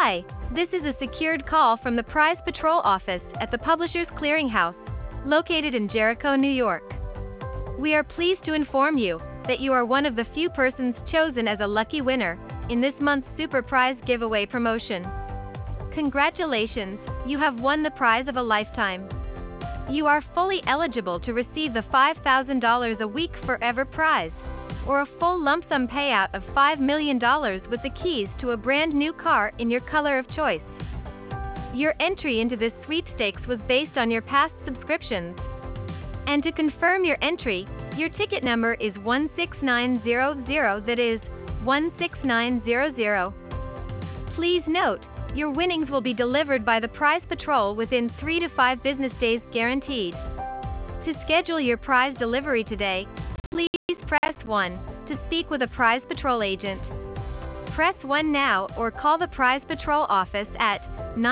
Hi, this is a secured call from the Prize Patrol office at the Publishers Clearinghouse, located in Jericho, New York. We are pleased to inform you that you are one of the few persons chosen as a lucky winner in this month's Super Prize giveaway promotion. Congratulations, you have won the prize of a lifetime. You are fully eligible to receive the $5,000 a week forever prize, or a full lump sum payout of $5 million with the keys to a brand new car in your color of choice. Your entry into this sweepstakes was based on your past subscriptions. And to confirm your entry, your ticket number is 16900, that is, 16900. Please note, your winnings will be delivered by the Prize Patrol within 3 to 5 business days guaranteed. To schedule your prize delivery today, please press 1 to speak with a Prize Patrol agent. Press 1 now or call the Prize Patrol office at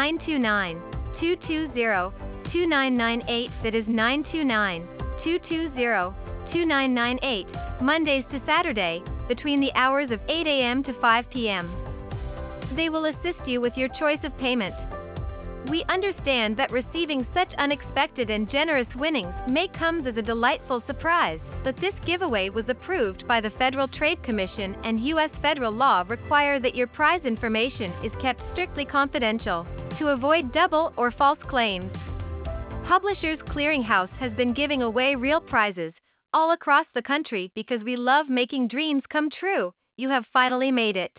929-220-2998, that is 929-220-2998, Mondays to Saturday, between the hours of 8 a.m. to 5 p.m. They will assist you with your choice of payment. We understand that receiving such unexpected and generous winnings may come as a delightful surprise, but this giveaway was approved by the Federal Trade Commission, and U.S. federal law require that your prize information is kept strictly confidential to avoid double or false claims. Publishers Clearinghouse has been giving away real prizes all across the country because we love making dreams come true. You have finally made it.